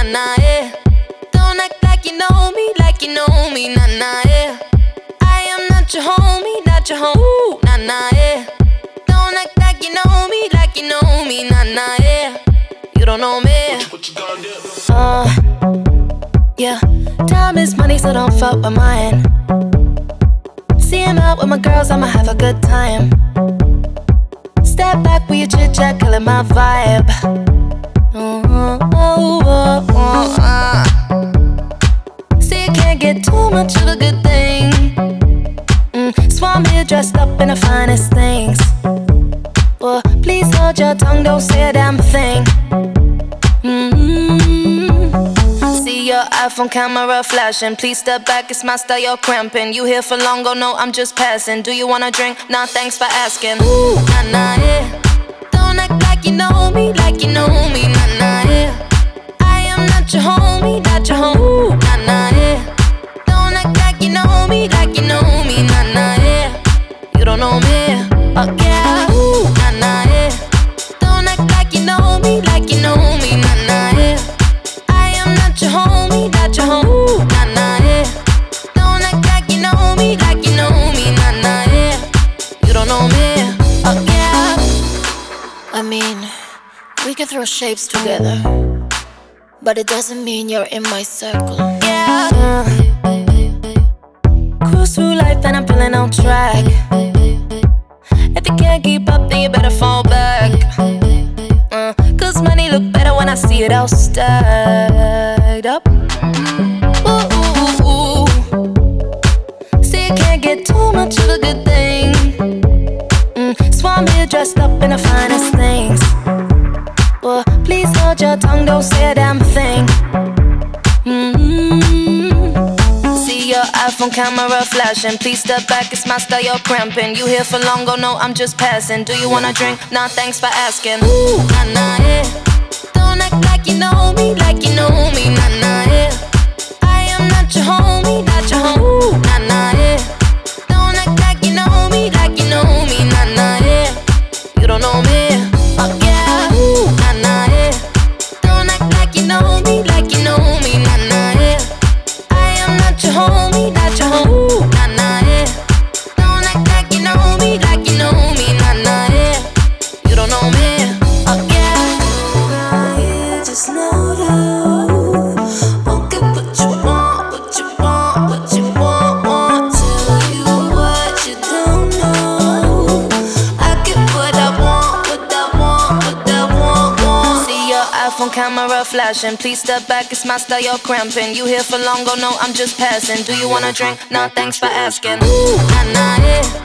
nah, nah, yeah. Don't act like you know me, nah, nah, yeah. I am not your homie, not your home, nah, nah, yeah. Don't act like you know me, nah, nah, yeah. You don't know me. What you gonna do? Yeah. Time is money, so don't fuck with mine. See him out with my girls, I'ma have a good time. Step back with your chit chat, killing my vibe. See, you can't get too much of a good thing. So I'm here dressed up in the finest things. Well, please hold your tongue, don't say a damn thing. See your iPhone camera flashing. Please step back, it's my style, you're cramping. You here for long, oh no, I'm just passing. Do you wanna drink? Nah, thanks for asking. Ooh, nah, nah, yeah. Don't act like you know me, nah, nah, yeah. I am not your homie, not your home. Ooh, nah, nah, yeah. Don't act like you know me, nah, nah, yeah. You don't know me, oh yeah. Ooh, nah, nah, yeah. Don't act like you know me, nah, nah, yeah. I am not your homie, not your home. Ooh, nah, nah, yeah. Don't act like you know me, nah, nah, yeah. You don't know me, oh yeah. I mean, we can throw shapes together, but it doesn't mean you're in my circle. Yeah. Cruise through life and I'm feeling on track. If you can't keep up, then you better fall back. Cause money look better when I see it all stacked up. Ooh, ooh, ooh. See, you can't get too much of a good thing. So I'm here dressed up in the finest things. Well, please hold your tongue, don't say a damn thing. See your iPhone camera flashing. Please step back, it's my style, you're cramping. You here for long, oh no, I'm just passing. Do you wanna drink? Nah, thanks for asking. Ooh, nah, nah, yeah. Don't act like you know me, nah, nah, yeah. I am not your homie, not your home. Ooh, nah, nah, yeah. Don't act like you know me, nah, nah, yeah. You don't know me, oh yeah. Ooh, nah, nah, yeah. Don't act like you know me, nah, nah, yeah. I am not your homie, not your home. Ooh, nah, nah, yeah. Don't act like you know me, nah, nah, yeah. You don't know me, oh yeah. Now you just know though. Won't get what you want, what you want, what you want. Tell you what you don't know. I get what I want, what I want, what I want. See your iPhone camera flashing. Please step back, it's my style, you're cramping. You here for long, oh no, I'm just passing. Do you wanna drink? Nah, thanks for asking. Ooh, nah, nah, yeah.